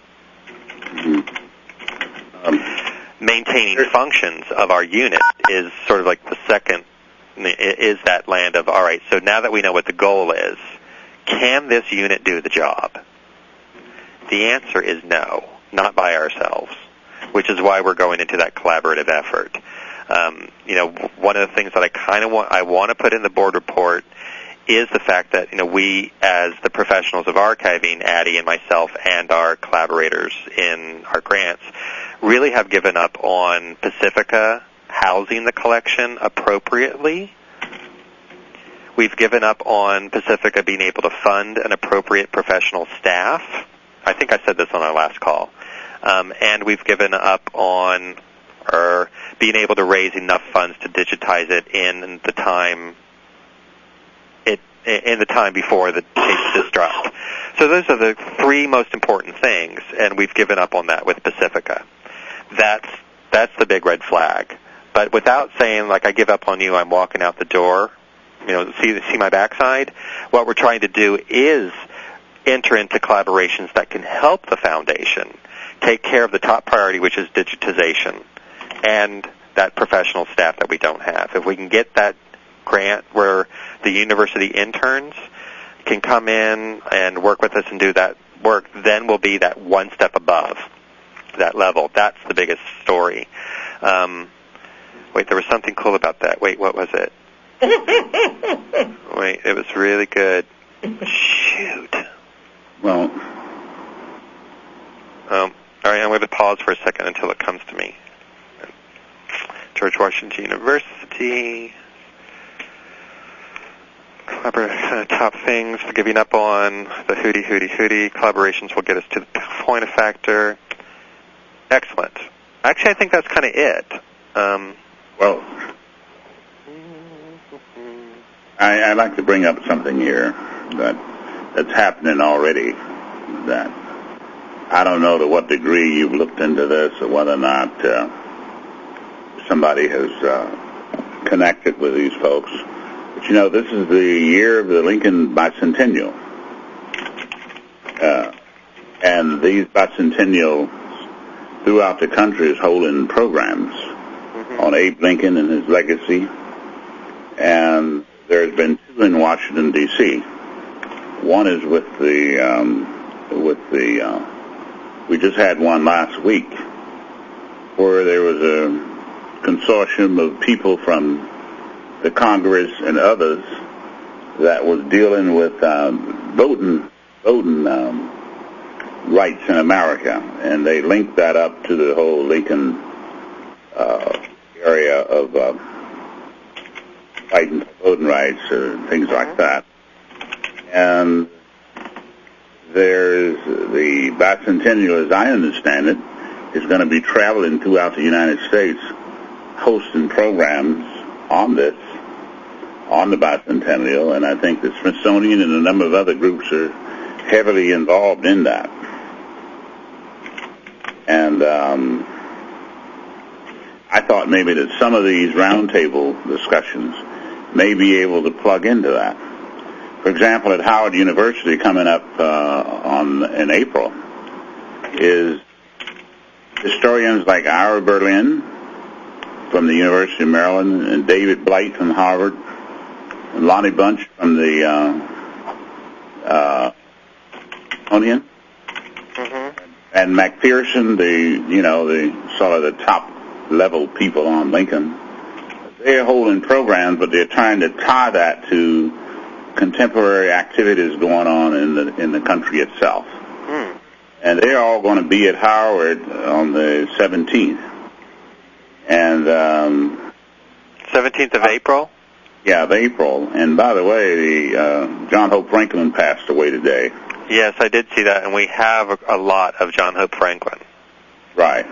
Mm-hmm. Um, Maintaining functions of our unit is sort of like the second, is that land of, all right, so now that we know what the goal is, can this unit do the job? The answer is no, not by ourselves, which is why we're going into that collaborative effort. Um, you know, one of the things that I kind of want, I want to put in the board report is the fact that, you know, we as the professionals of archiving, Addie and myself and our collaborators in our grants, really have given up on Pacifica housing the collection appropriately. We've given up on Pacifica being able to fund an appropriate professional staff. I think I said this on our last call. Um, and we've given up on or being able to raise enough funds to digitize it in the time it in the time before the case destruct. So those are the three most important things, and we've given up on that with Pacifica. That's that's the big red flag. But without saying, like, I give up on you, I'm walking out the door, you know, see see my backside, what we're trying to do is enter into collaborations that can help the foundation take care of the top priority, which is digitization, and that professional staff that we don't have. If we can get that grant where the university interns can come in and work with us and do that work, then we'll be that one step above that level. That's the biggest story. Um, wait, there was something cool about that. Wait, what was it? Wait, it was really good. Shoot. Well. Um, all right, I'm going to pause for a second until it comes to me. George Washington University. Uh, top things, giving up on the hooty, hooty, hooty. Collaborations will get us to the point of factor. Excellent. Actually, I think that's kind of it. Um, well, I, I'd like to bring up something here that that's happening already. That I don't know to what degree you've looked into this or whether or not uh, somebody has uh, connected with these folks. But, you know, this is the year of the Lincoln Bicentennial. Uh, and these bicentennials throughout the country is holding programs mm-hmm. on Abe Lincoln and his legacy. And there's been two in Washington, D C One is with the, um, with the, uh, we just had one last week where there was a consortium of people from the Congress and others that was dealing with um, voting voting um, rights in America, and they linked that up to the whole Lincoln uh, area of uh, fighting for voting rights or things like that. And there's the bicentennial, as I understand it, is going to be traveling throughout the United States, hosting programs on this, on the bicentennial, and I think the Smithsonian and a number of other groups are heavily involved in that. And um, I thought maybe that some of these roundtable discussions may be able to plug into that. For example, at Howard University coming up uh, on in April is historians like Ira Berlin from the University of Maryland and David Blight from Harvard and Lonnie Bunch from the uh, uh, Onion, mm-hmm. and McPherson, the you know the sort of the top level people on Lincoln. They're holding programs, but they're trying to tie that to contemporary activities going on in the in the country itself. Mm. And they're all going to be at Howard on the seventeenth. And um, seventeenth of April? Yeah, of April. And by the way, the, uh, John Hope Franklin passed away today. Yes, I did see that, and we have a, a lot of John Hope Franklin. Right.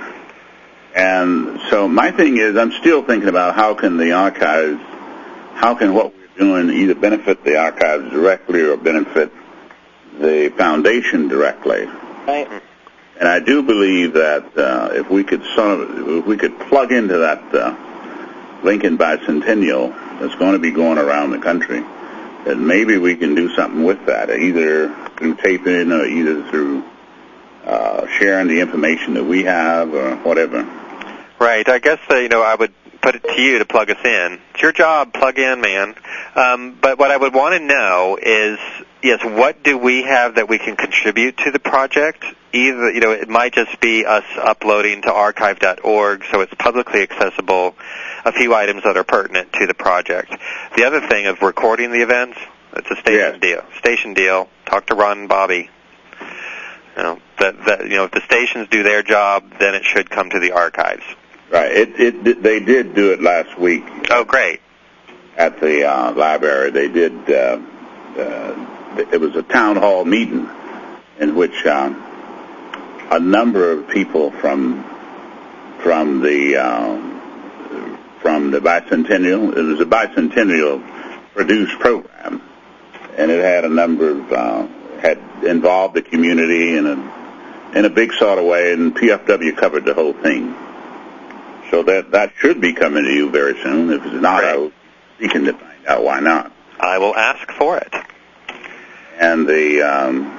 And so my thing is, I'm still thinking about how can the archives, how can what we're doing either benefit the archives directly or benefit the foundation directly. Right. And I do believe that uh, if we could sort of, if we could plug into that uh, Lincoln Bicentennial that's going to be going around the country, that maybe we can do something with that, either through taping or either through uh, sharing the information that we have or whatever. Right. I guess, uh, you know, I would put it to you to plug us in. It's your job, plug in, man. Um, but what I would want to know is, yes, what do we have that we can contribute to the project? Either, you know, it might just be us uploading to archive dot org so it's publicly accessible, a few items that are pertinent to the project. The other thing of recording the events, it's a station yes. deal. Station deal. Talk to Ron and Bobby. You know, that, that, you know, if the stations do their job, then it should come to the archives. Right. It, it, they did do it last week. Oh, great. At the uh, library. They did, uh, uh, it was a town hall meeting in which um, a number of people from from the um, from the bicentennial, it was a bicentennial produced program, and it had a number of, uh, had involved the community in a, in a big sort of way, and P F W covered the whole thing. So that that should be coming to you very soon. If it's not, I will seek to find out why not. I will ask for it. And the, um,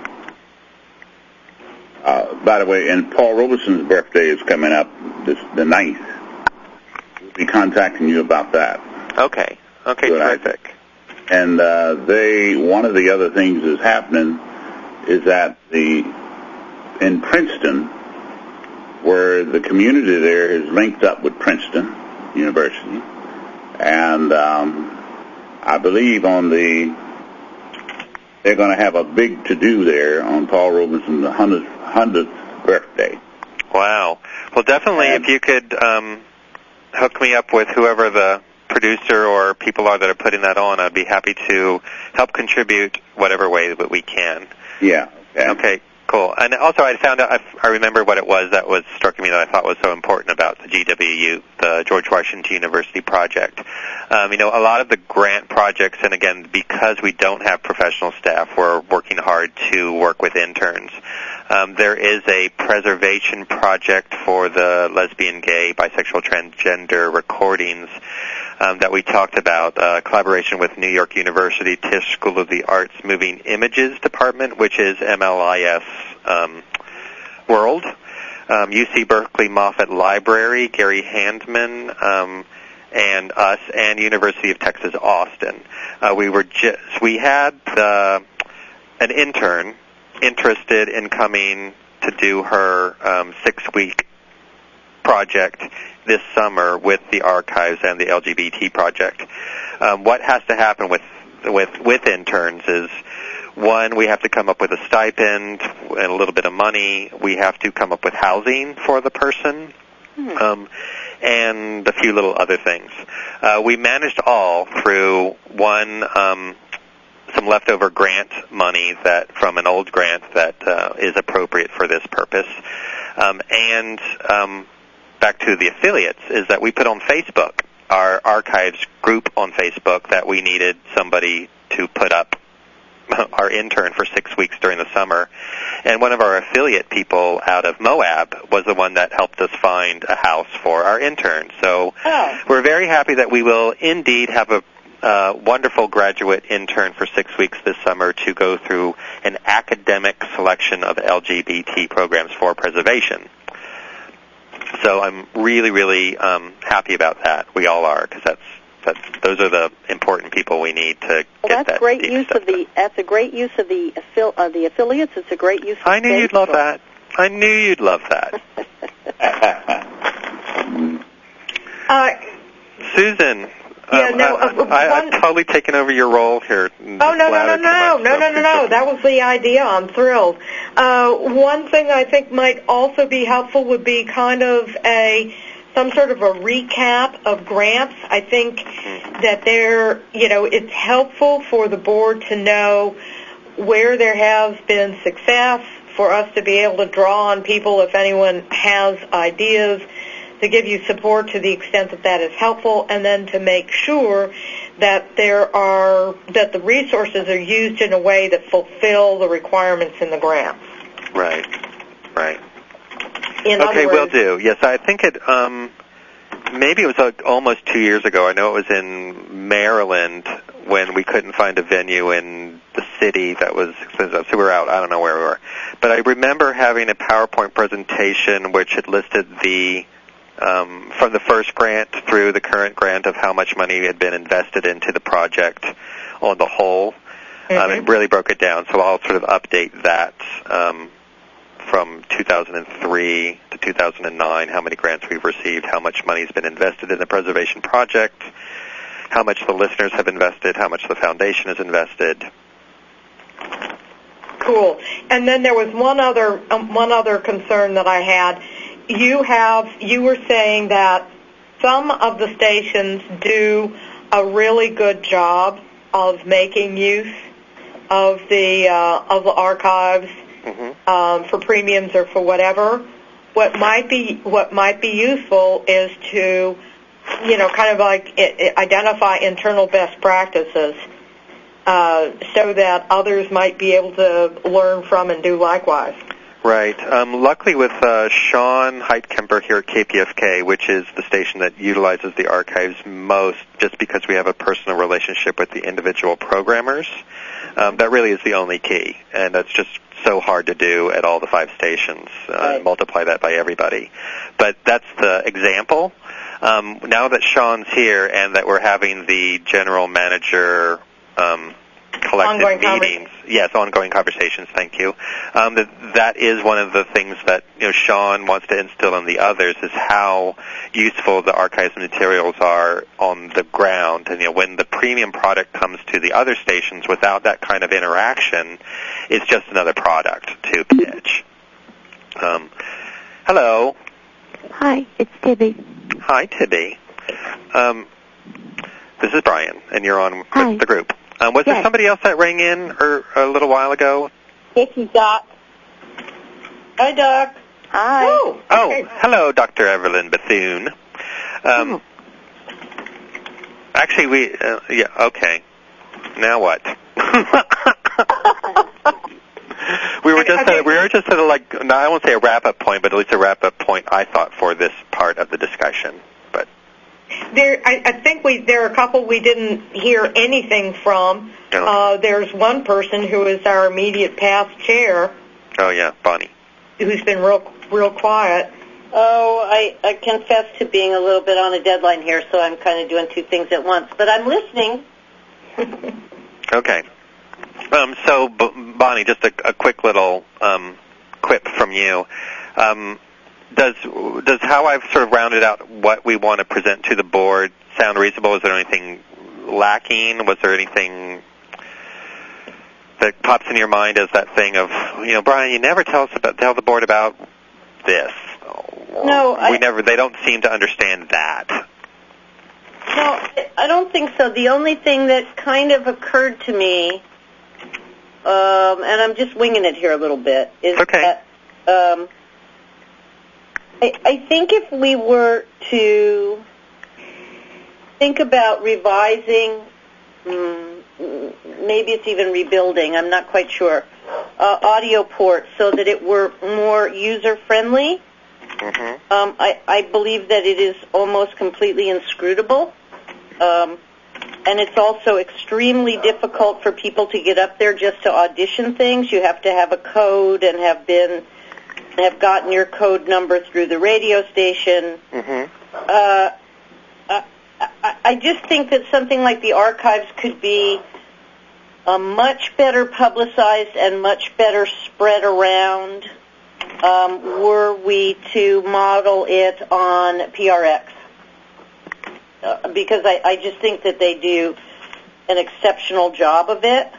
uh, by the way, and Paul Robeson's birthday is coming up this, the ninth. We'll be contacting you about that. Okay. Okay, Good terrific. And uh, they, one of the other things that's happening is that the, in Princeton, where the community there is linked up with Princeton University, and um, I believe on the, they're going to have a big to-do there on Paul Robeson's hundredth birthday. Wow. Well, definitely, and if you could um, hook me up with whoever the producer or people are that are putting that on, I'd be happy to help contribute whatever way that we can. Yeah. Okay. Okay. Cool. And also, I found out, I remember what it was that was struck me that I thought was so important about the G W U, the George Washington University project. Um, you know, a lot of the grant projects, and again, because we don't have professional staff, we're working hard to work with interns. Um, there is a preservation project for the lesbian, gay, bisexual, transgender recordings um, that we talked about, uh, collaboration with New York University Tisch School of the Arts Moving Images Department, which is M L I S um, World, um, U C Berkeley Moffitt Library, Gary Handman, um, and us, and University of Texas Austin. Uh, we were just we had uh, an intern interested in coming to do her um, six-week project. project this summer with the archives and the L G B T project. Um, what has to happen with with with interns is, one, we have to come up with a stipend and a little bit of money. We have to come up with housing for the person, hmm. um, and a few little other things. Uh, we managed all through one. Um, some leftover grant money that from an old grant that uh, is appropriate for this purpose. Um, and um, back to the affiliates is that we put on Facebook, our archives group on Facebook, that we needed somebody to put up our intern for six weeks during the summer. And one of our affiliate people out of Moab was the one that helped us find a house for our intern. So oh. we're very happy that we will indeed have a Uh, wonderful graduate intern for six weeks this summer to go through an academic selection of L G B T programs for preservation. So I'm really, really um, happy about that. We all are, because that's, that's those are the important people we need to well, get that's that great deep use stuff of the. done. That's a great use of the affil- uh, the affiliates. It's a great use. Of I knew Facebook. you'd love that. I knew you'd love that. uh, Susan. Yeah, um, no, I, uh, I, one, I've totally taken over your role here. Oh, no, no, no, no, no, no, no, no. That was the idea. I'm thrilled. Uh, one thing I think might also be helpful would be kind of a, some sort of a recap of grants. I think that there, you know, it's helpful for the board to know where there has been success, for us to be able to draw on people if anyone has ideas, to give you support to the extent that that is helpful, and then to make sure that there are that the resources are used in a way that fulfill the requirements in the grants. Right, right. In okay, will do. Yes, I think it. Um, maybe it was uh, almost two years ago. I know it was in Maryland when we couldn't find a venue in the city that was expensive. So we were out. I don't know where we were, but I remember having a PowerPoint presentation which had listed the. Um, from the first grant through the current grant of how much money had been invested into the project on the whole. Mm-hmm. Um, it really broke it down, so I'll sort of update that um, from two thousand three to two thousand nine, how many grants we've received, how much money has been invested in the preservation project, how much the listeners have invested, how much the foundation has invested. Cool. And then there was one other um, one other concern that I had. You have, you were saying that some of the stations do a really good job of making use of the uh, of the archives mm-hmm. um, for premiums or for whatever. What might be what might be useful is to, you know, kind of like it, identify internal best practices uh, so that others might be able to learn from and do likewise. Right. Um, luckily with uh, Sean Heitkemper here at K P F K, which is the station that utilizes the archives most just because we have a personal relationship with the individual programmers, um, that really is the only key. And that's just so hard to do at all the five stations. Uh, right. Multiply that by everybody. But that's the example. Um, now that Sean's here and that we're having the general manager um collective ongoing meetings. Yes, ongoing conversations, thank you. Um, that, that is one of the things that, you know, Sean wants to instill in the others is how useful the archives materials are on the ground. And, you know, when the premium product comes to the other stations without that kind of interaction, it's just another product to pitch. Um, hello. Hi, it's Tibby. Hi, Tibby. Um, this is Brian, and you're on Hi. with the group. Um, was yes. there somebody else that rang in or, a little while ago? This is Doc. Hi, Doc. Hi. Oh, oh hello, Doctor Evelyn Bethune. Um, oh. Actually, we, uh, yeah, okay. Now what? we were just, at, we were just at a, like, no, I won't say a wrap-up point, but at least a wrap-up point, I thought, for this part of the discussion. But There, I, I think we there are a couple we didn't hear anything from. No. Uh, there's one person who is our immediate past chair. Oh yeah, Bonnie. Who's been real, real quiet. Oh, I, I confess to being a little bit on a deadline here, so I'm kind of doing two things at once. But I'm listening. Okay. Um, so, B- Bonnie, just a, a quick little um, quip from you. Um, does does how I've sort of rounded out what we want to present to the board sound reasonable? Is there anything lacking? Was there anything that pops in your mind as that thing of, you know, Brian, you never tell us about tell the board about this? No, we I, never. They don't seem to understand that. No, I don't think so. The only thing that kind of occurred to me, um, and I'm just winging it here a little bit, is okay. that um, I, I think if we were to think about revising, um, maybe it's even rebuilding, I'm not quite sure, uh, audio ports so that it were more user-friendly. Mm-hmm. Um, I, I believe that it is almost completely inscrutable, um, and it's also extremely difficult for people to get up there just to audition things. You have to have a code and have been have gotten your code number through the radio station. Mm-hmm. Uh, I, I just think that something like the archives could be uh, much better publicized and much better spread around um, were we to model it on P R X. Uh, because I, I just think that they do an exceptional job of it.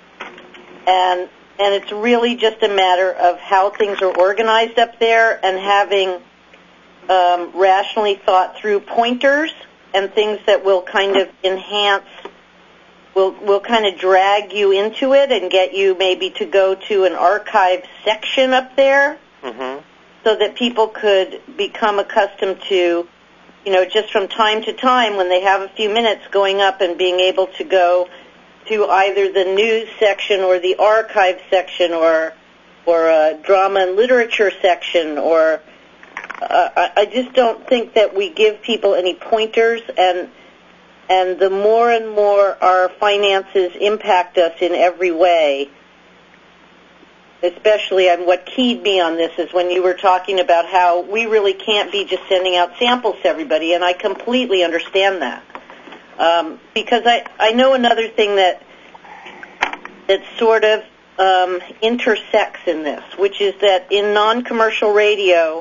And and it's really just a matter of how things are organized up there and having um, rationally thought through pointers and things that will kind of enhance, will will kind of drag you into it and get you maybe to go to an archive section up there, mm-hmm. so that people could become accustomed to, you know, just from time to time when they have a few minutes going up and being able to go to either the news section or the archive section or or a drama and literature section or uh, I just don't think that we give people any pointers, and and the more and more our finances impact us in every way, especially, and what keyed me on this is when you were talking about how we really can't be just sending out samples to everybody, and I completely understand that. Um, because I, I know another thing that that sort of um, intersects in this, which is that in non-commercial radio,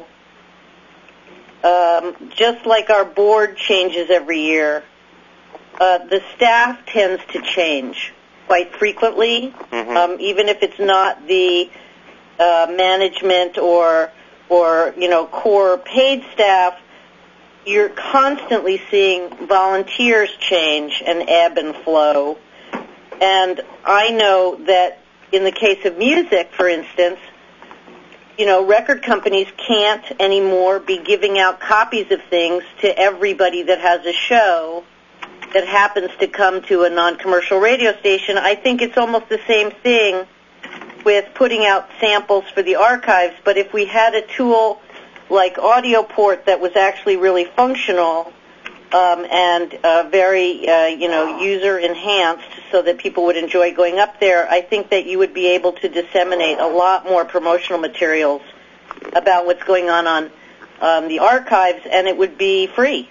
um, just like our board changes every year, uh, the staff tends to change quite frequently, mm-hmm. um, even if it's not the uh, management or or you know core paid staff. You're constantly seeing volunteers change and ebb and flow. And I know that in the case of music, for instance, you know, record companies can't anymore be giving out copies of things to everybody that has a show that happens to come to a non-commercial radio station. I think it's almost the same thing with putting out samples for the archives, but if we had a tool like AudioPort that was actually really functional um, and uh, very, uh, you know, user-enhanced so that people would enjoy going up there, I think that you would be able to disseminate a lot more promotional materials about what's going on on um, the archives, and it would be free.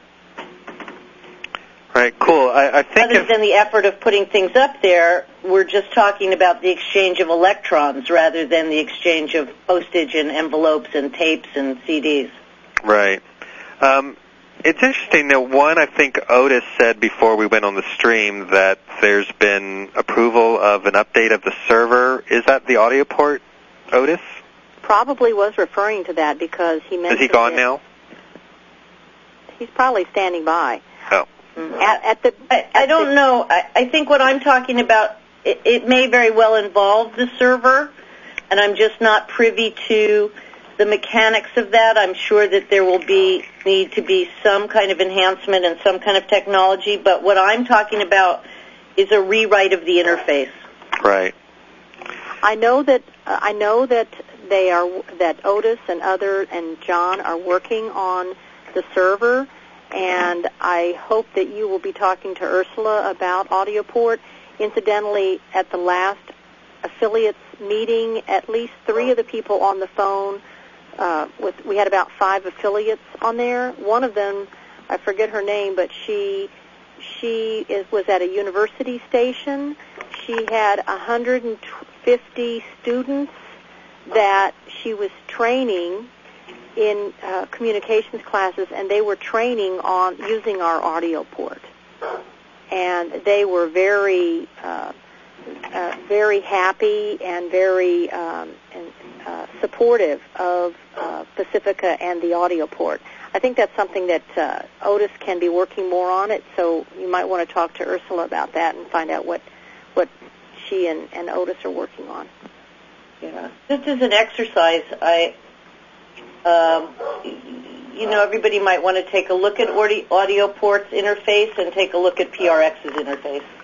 Right, cool. I, I think Other if, than the effort of putting things up there, we're just talking about the exchange of electrons rather than the exchange of postage and envelopes and tapes and C Ds. Right. Um, it's interesting that, one, I think Otis said before we went on the stream that there's been approval of an update of the server. Is that the AudioPort, Otis? Probably was referring to that because he mentioned... Is he gone it. now? He's probably standing by. Oh. At, at the, I, I don't the, know. I, I think what I'm talking about, it, it may very well involve the server, and I'm just not privy to the mechanics of that. I'm sure that there will be need to be some kind of enhancement and some kind of technology, but what I'm talking about is a rewrite of the interface. Right. I know that uh, I know that they are that Otis and other and John are working on the server. And I hope that you will be talking to Ursula about AudioPort. Incidentally, at the last affiliates meeting, at least three of the people on the phone, uh, with we had about five affiliates on there. One of them, I forget her name, but she she is was at a university station. She had one hundred fifty students that she was training in uh, communications classes, and they were training on using our audio port. And they were very, uh, uh, very happy and very um, and, uh, supportive of uh, Pacifica and the audio port. I think that's something that uh, Otis can be working more on it, so you might want to talk to Ursula about that and find out what what she and, and Otis are working on. Yeah. Just as an exercise, I, um, you know, everybody might want to take a look at audio, audio port's interface and take a look at P R X's interface.